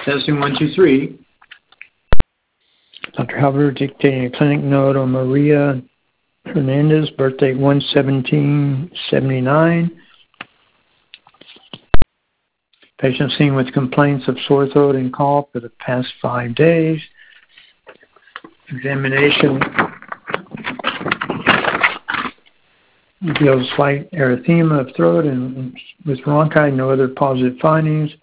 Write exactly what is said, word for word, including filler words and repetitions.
Testing one, two, three. Doctor Halbert dictating a clinic note on Maria Hernandez, birthday one seventeen seventy-nine. Patient seen with complaints of sore throat and cough for the past five days. Examination reveals slight erythema of throat and with bronchi, no other positive findings.